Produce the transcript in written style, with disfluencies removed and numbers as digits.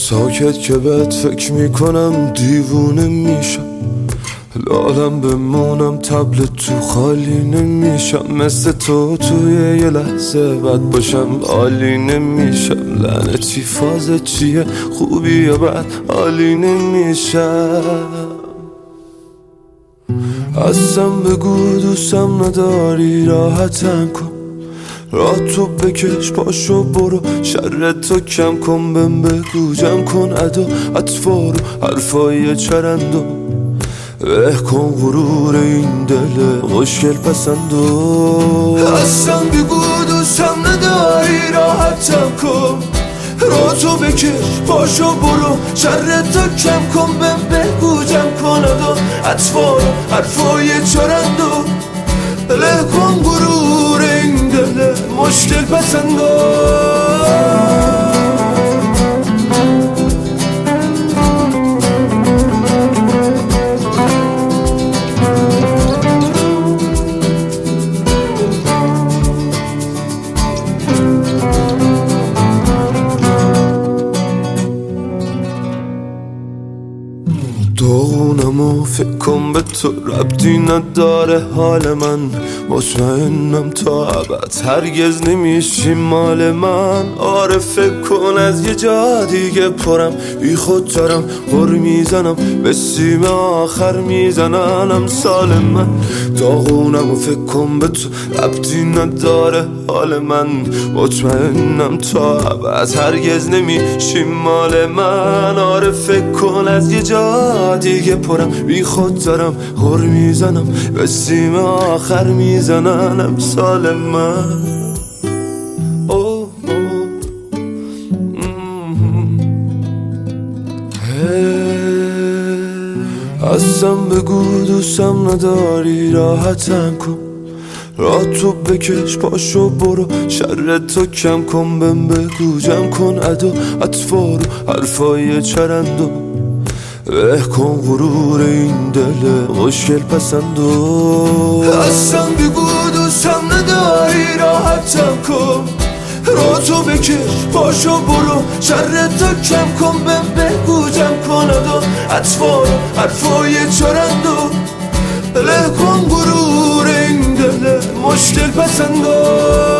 ساکت که بهت فکر میکنم دیوونه میشم، لالم بمونم تبل تو خالی نمیشم، مثل تو توی یه لحظه بد باشم عالی نمیشم، لعنتی فاز چیه خوبی یا بد عالی نمیشم. اصلا بگو دوستم نداری راحتم کن، راه تو بکش پاشو برو شرط تو کم کن، بهم بگو جمع کن ادا اطفار و حرفای چرندو، له کن غرور این دل مشکل پسندو. اصلا بگو دوستم نداری راحتم کن، راه تو بکش پاشو برو شرط تو کم کن، بهم بگو جمع کن ادا اطفار و حرفای چرندو، له کن غرور این دل مشکل پسندو. داغونم و فکر کن به تو ربطی نداره حال من، مطمئنم تا ابد هرگز نمیشی مال من. آره فکر کن از یه جا دیگه پرم بی خود دارم غر میزنم، به سیم آخر میزنن امثال من. داغونم و فکر کن به تو ربطی نداره حال من، مطمئنم تا ابد هرگز نمیشی مال من. آره فکر کن از یه جا دیگه پرم بی خود دارم غر میزنم، به سیم آخر میزنن امثال من. اصلا بگو دوستم نداری راحتم کن، راه تو بکش پاشو برو شرط تو کم کن، بهم بگو جمع کن ادا اطفار و حرفای چرندو، له کن غرور این دل مشکل پسندو. اصلا بگو دوستم نداری راحتم کن، راه تو بکش پاشو برو شرط تو کم کن، بهم بگو جمع کن ادا اطفار و حرفای چرندو، له کن غرور این دل مشکل پسندو.